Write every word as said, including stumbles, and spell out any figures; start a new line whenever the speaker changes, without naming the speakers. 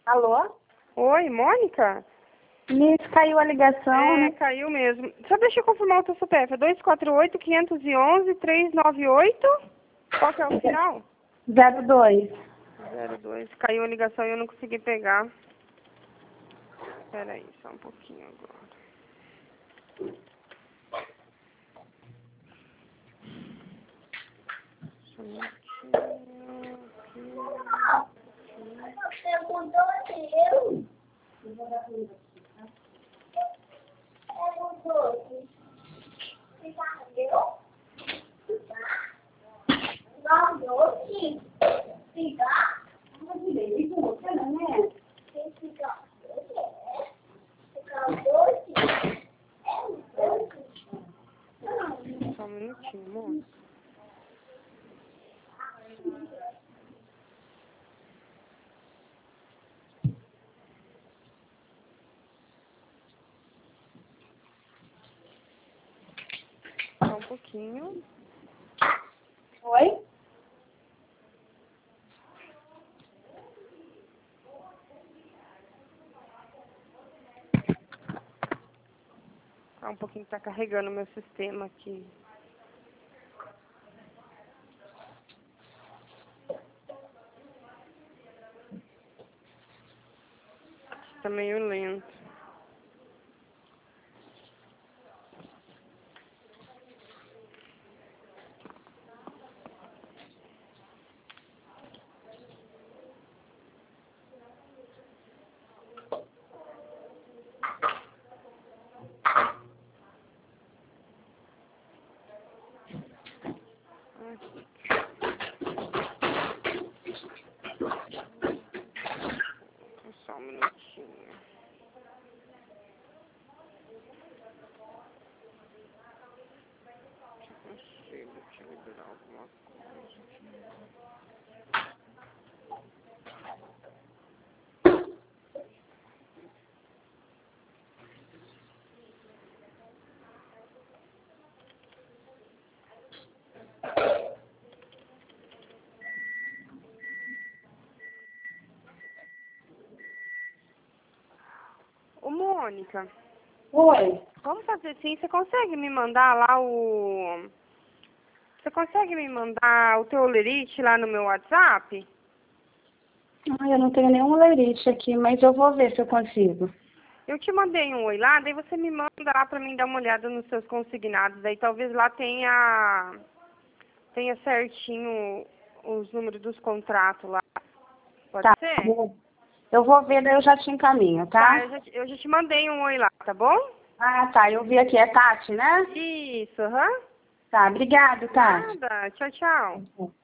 Alô?
Oi, Mônica?
Nisso caiu a ligação,
É,
né?
caiu mesmo. Só deixa eu confirmar o teu C P F. É dois quatro oito, cinco um um, três nove oito? Qual que é o final?
zero dois.
zero dois. Caiu a ligação e eu não consegui pegar. Espera aí, só um pouquinho agora. Só um minutinho aqui.
Perguntou eu. Perguntou. Entendeu? Não, doce. Fica. Não direito com você, não é? Tem que ficar. Ficar doce. É um doce.
Só um minutinho, moço. Só um pouquinho.
Oi?
Tá um pouquinho que tá carregando o meu sistema aqui. Tá meio lento. Só um minutinho. Se eu consigo te liberar alguma coisa. Ô, Mônica,
Oi?
vamos fazer assim, você consegue me mandar lá o... Você consegue me mandar o teu olerite lá no meu WhatsApp?
Ah, eu não tenho nenhum lerite aqui, mas eu vou ver se eu consigo.
Eu te mandei um oi lá, daí você me manda lá pra mim dar uma olhada nos seus consignados. Daí talvez lá tenha, tenha certinho os números dos contratos lá. Pode
Tá,
ser?
eu eu vou ver, daí eu já te encaminho,
Tá, eu
tá?
já, te- eu já te mandei um oi lá, tá bom?
Ah, tá, eu vi aqui, é Tati, né?
Isso, aham.
Tá, obrigado, Tati.
Nada. Tchau, tchau.